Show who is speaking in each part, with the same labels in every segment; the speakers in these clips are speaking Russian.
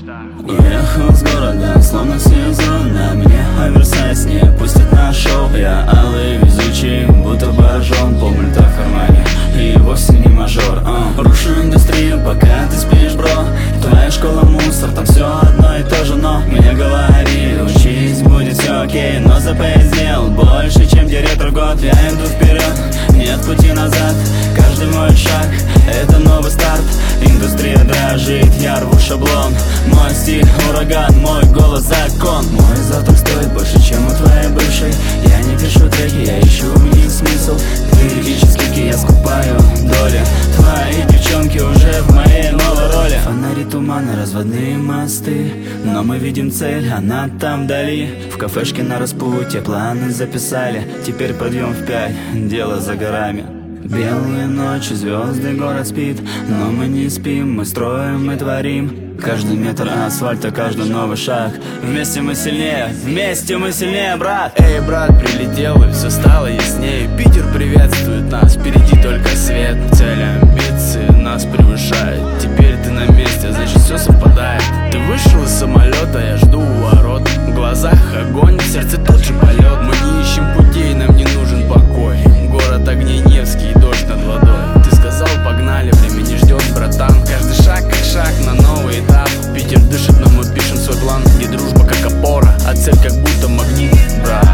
Speaker 1: Уехал с города, словно сезон. На мне оверсайз не пустит на шоу. Я алый, везучий, будто божон. Полмульта в кармане и вовсе не мажор. Рушу индустрию, пока ты спишь, бро. Твоя школа мусор, там все одно и то же. Но мне говорили, учись, будет все окей. Но ЗП сделал больше, чем директор год. Я иду вперед, нет пути назад. Каждый мой шаг — это новый старт. Индустрия дрожит, я рву шаблон. Мой стиль — ураган, мой голос — закон. Мой завтрак стоит больше, чем у твоей бывшей. Я не пишу треки, я ищу в них смысл. Лирические я скупаю доли. Твои девчонки уже в моей новой роли. Фонари, туманы, разводные мосты. Но мы видим цель, она там вдали. В кафешке на распутье планы записали. Теперь подъем в 5, дело за горами. Белые ночи, звезды, город спит. Но мы не спим, мы строим, мы творим. Каждый метр асфальта, каждый новый шаг. Вместе мы сильнее, брат.
Speaker 2: Эй, брат, прилетел и все стало яснее. Питер приветствует нас, впереди только свет. Цели, амбиции нас превышают. Теперь ты на месте, значит все совпадает. Ты вышел из самолета, я жду у ворот. В глазах огонь, в сердце тот же полет. Мы не ищем путей, нам не нужен покой. Город огней Невский, дождь над водой. Ты сказал, погнали, время не ждет, братан. Каждый шаг как шаг на новый этап. Питер дышит, но мы пишем свой план, где дружба как опора, а цель как будто магнит, брат.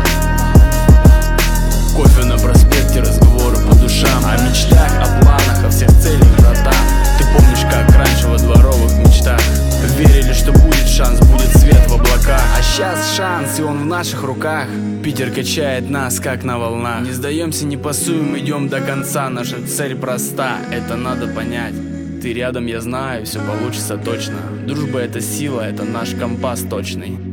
Speaker 2: Кофе на проспекте, разговоры по душам. О мечтах, о планах, о всех целях, братан. Ты помнишь, как раньше во дворовых мечтах верили, что будет шанс, будет свет в облаках. А сейчас шанс, и он в наших руках. Питер качает нас, как на волнах. Не сдаемся, не пасуем, идем до конца. Наша цель проста, это надо понять. Ты рядом, я знаю, все получится точно. Дружба — это сила, это наш компас точный.